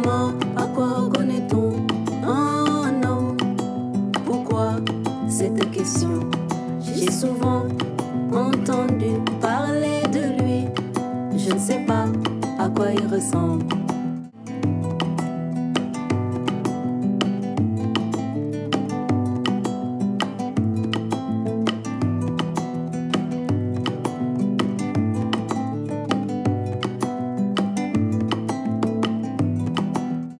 Vraiment, à quoi reconnaît-on un homme? Pourquoi cette question? J'ai souvent entendu parler de lui. Je ne sais pas à quoi il ressemble.